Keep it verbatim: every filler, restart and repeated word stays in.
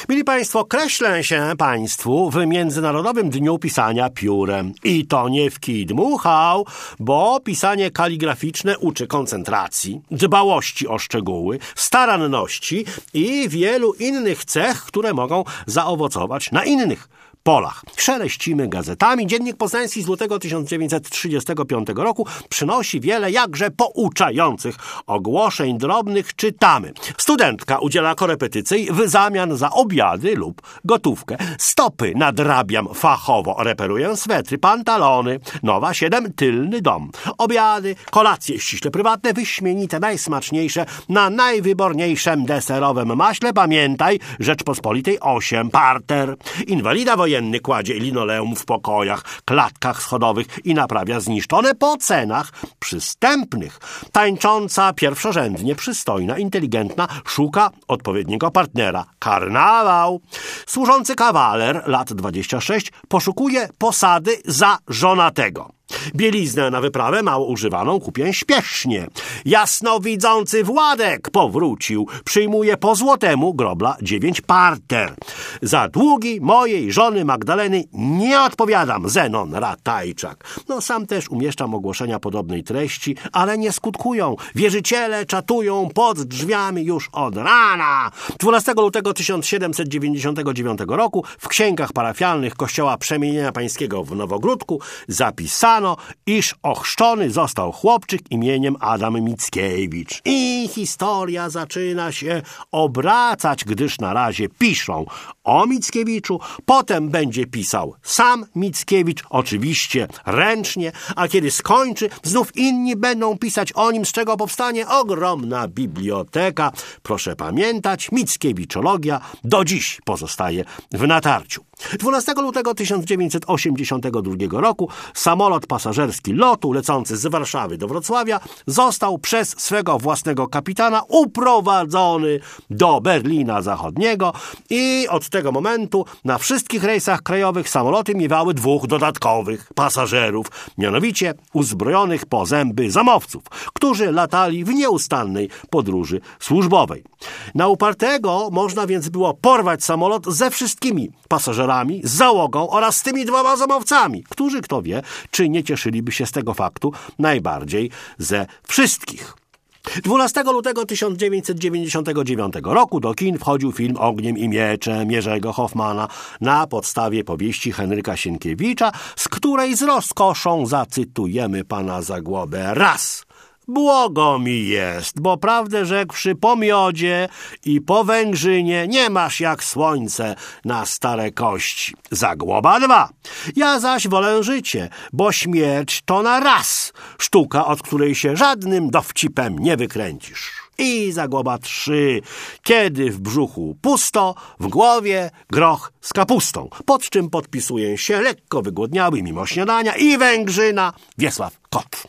Mili Państwo, kreślę się Państwu w Międzynarodowym Dniu Pisania piórem. I to nie w kij dmuchał, bo pisanie kaligraficzne uczy koncentracji, dbałości o szczegóły, staranności i wielu innych cech, które mogą zaowocować na innych polach. Szeleścimy gazetami. Dziennik Poznański z lutego tysiąc dziewięćset trzydziestego piątego roku przynosi wiele jakże pouczających ogłoszeń drobnych. Czytamy. Studentka udziela korepetycji w zamian za obiady lub gotówkę. Stopy nadrabiam fachowo. Reperuję swetry, pantalony. Nowa siedem, tylny dom. Obiady, kolacje ściśle prywatne, wyśmienite, najsmaczniejsze, na najwyborniejszym deserowym maśle. Pamiętaj, Rzeczpospolitej osiem, parter. Inwalida wojenny kładzie linoleum w pokojach, klatkach schodowych i naprawia zniszczone po cenach przystępnych. Tańcząca, pierwszorzędnie przystojna, inteligentna, szuka odpowiedniego partnera. Karnawał. Służący kawaler, lat dwadzieścia sześć, poszukuje posady za żonatego. Bieliznę na wyprawę mało używaną kupię śpiesznie. Jasnowidzący Władek powrócił. Przyjmuje po złotemu grobla dziewięć parter. Za długi mojej żony Magdaleny nie odpowiadam. Zenon Ratajczak. No sam też umieszczam ogłoszenia podobnej treści, ale nie skutkują. Wierzyciele czatują pod drzwiami już od rana. dwunastego lutego tysiąc siedemset dziewięćdziesiątego dziewiątego roku w księgach parafialnych Kościoła Przemienienia Pańskiego w Nowogródku zapisano, iż ochrzczony został chłopczyk imieniem Adam Mickiewicz. I historia zaczyna się obracać, gdyż na razie piszą o Mickiewiczu, potem będzie pisał sam Mickiewicz, oczywiście ręcznie, a kiedy skończy, znów inni będą pisać o nim, z czego powstanie ogromna biblioteka. Proszę pamiętać, Mickiewiczologia do dziś pozostaje w natarciu. dwunastego lutego tysiąc dziewięćset osiemdziesiątego drugiego roku samolot pasażerski lotu lecący z Warszawy do Wrocławia został przez swego własnego kapitana uprowadzony do Berlina Zachodniego i od tego momentu na wszystkich rejsach krajowych samoloty miewały dwóch dodatkowych pasażerów, mianowicie uzbrojonych po zęby zamowców, którzy latali w nieustannej podróży służbowej. Na upartego można więc było porwać samolot ze wszystkimi pasażerami, z załogą oraz z tymi dwoma zamowcami, którzy, kto wie, czy nie cieszyliby się z tego faktu najbardziej ze wszystkich. dwunastego lutego tysiąc dziewięćset dziewięćdziesiątego dziewiątego roku do kin wchodził film Ogniem i mieczem Jerzego Hoffmana na podstawie powieści Henryka Sienkiewicza, z której z rozkoszą zacytujemy pana Zagłobę raz. Błogo mi jest, bo prawdę rzekłszy po miodzie i po węgrzynie nie masz jak słońce na stare kości. Zagłoba dwa. Ja zaś wolę życie, bo śmierć to na raz. Sztuka, od której się żadnym dowcipem nie wykręcisz. I Zagłoba trzy. Kiedy w brzuchu pusto, w głowie groch z kapustą. Pod czym podpisuję się lekko wygłodniały mimo śniadania i węgrzyna Wiesław Kot.